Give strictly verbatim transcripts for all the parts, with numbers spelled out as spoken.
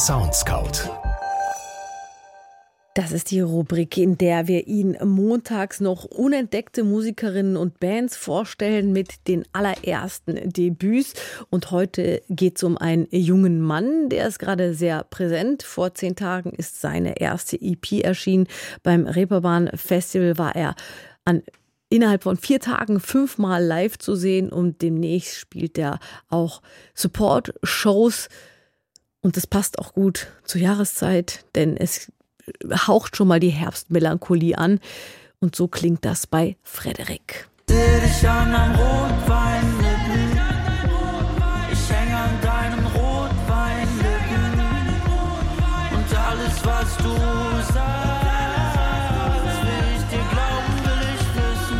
Soundscout. Das ist die Rubrik, in der wir Ihnen montags noch unentdeckte Musikerinnen und Bands vorstellen mit den allerersten Debüts. Und heute geht es um einen jungen Mann, der ist gerade sehr präsent. Vor zehn Tagen ist seine erste E P erschienen. Beim Reeperbahn Festival war er an innerhalb von vier Tagen fünfmal live zu sehen und demnächst spielt er auch Support-Shows. Und das passt auch gut zur Jahreszeit, denn es haucht schon mal die Herbstmelancholie an. Und so klingt das bei Frederik. Seh dich an am Rotweinlippen. Ich häng an deinen Rotweinlippen. Und alles, was du sagst, will ich dir glauben, will ich wissen.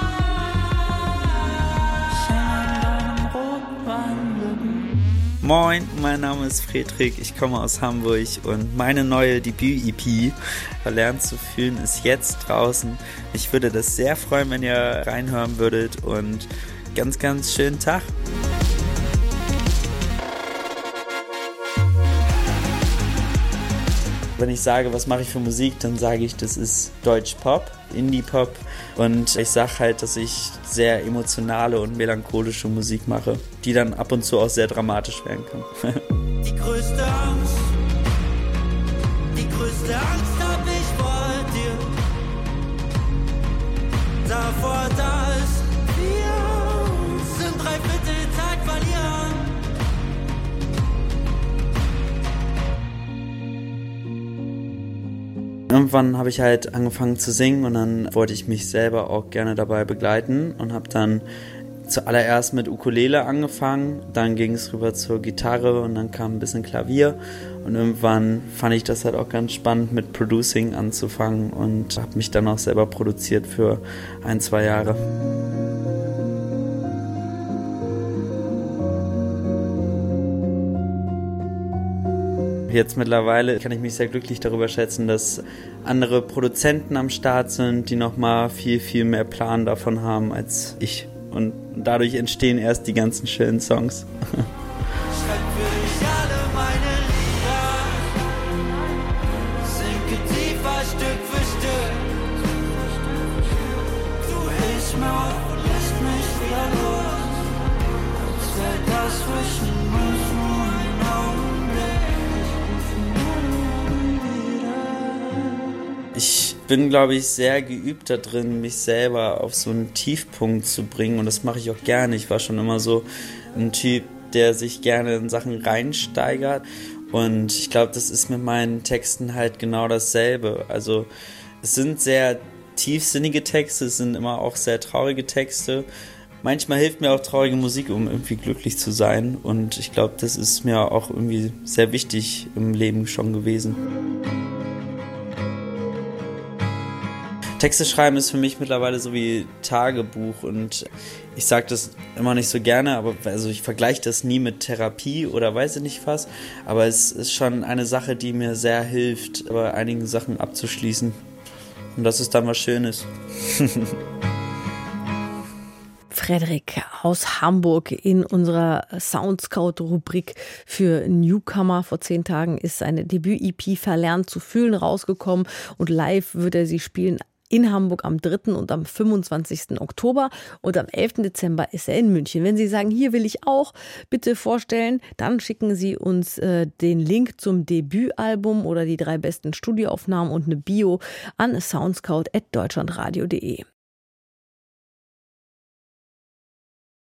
Ich häng an deinen Rotweinlippen. Moin, mein Name ist Frederik, ich komme aus Hamburg und meine neue Debüt-E P Verlernt zu fühlen ist jetzt draußen. Ich würde das sehr freuen, wenn ihr reinhören würdet und ganz, ganz schönen Tag. Wenn ich sage, was mache ich für Musik, dann sage ich, das ist Deutsch-Pop, Indie-Pop und ich sage halt, dass ich sehr emotionale und melancholische Musik mache, die dann ab und zu auch sehr dramatisch werden kann. Die größte Angst, die größte Angst hab ich vor dir. Davor, dass wir uns in drei Viertel Zeit verlieren. Irgendwann habe ich halt angefangen zu singen und dann wollte ich mich selber auch gerne dabei begleiten und habe dann zuallererst mit Ukulele angefangen, dann ging es rüber zur Gitarre und dann kam ein bisschen Klavier und irgendwann fand ich das halt auch ganz spannend mit Producing anzufangen und habe mich dann auch selber produziert für ein, zwei Jahre. Jetzt mittlerweile kann ich mich sehr glücklich darüber schätzen, dass andere Produzenten am Start sind, die nochmal viel, viel mehr Plan davon haben als ich. Und dadurch entstehen erst die ganzen schönen Songs. Schreib für dich alle meine Lieder. Sinke tiefer Stück für Stück. Du hilfst mir auf und lässt mich wieder los. Als wär das zwischen uns nur ein Augenblick. Ich bin, glaube ich, sehr geübt da drin, mich selber auf so einen Tiefpunkt zu bringen und das mache ich auch gerne. Ich war schon immer so ein Typ, der sich gerne in Sachen reinsteigert und ich glaube, das ist mit meinen Texten halt genau dasselbe. Also es sind sehr tiefsinnige Texte, es sind immer auch sehr traurige Texte. Manchmal hilft mir auch traurige Musik, um irgendwie glücklich zu sein und ich glaube, das ist mir auch irgendwie sehr wichtig im Leben schon gewesen. Texte schreiben ist für mich mittlerweile so wie Tagebuch und ich sage das immer nicht so gerne, aber also ich vergleiche das nie mit Therapie oder weiß ich nicht was, aber es ist schon eine Sache, die mir sehr hilft, bei einigen Sachen abzuschließen und das ist dann was Schönes. Frederik aus Hamburg in unserer Soundscout-Rubrik für Newcomer. Vor zehn Tagen ist seine Debüt-E P Verlernt zu fühlen rausgekommen und live wird er sie spielen in Hamburg am dritten und am fünfundzwanzigsten Oktober und am elften Dezember ist er in München. Wenn Sie sagen, hier will ich auch bitte vorstellen, dann schicken Sie uns äh, den Link zum Debütalbum oder die drei besten Studioaufnahmen und eine Bio an soundscout at deutschlandradio punkt de.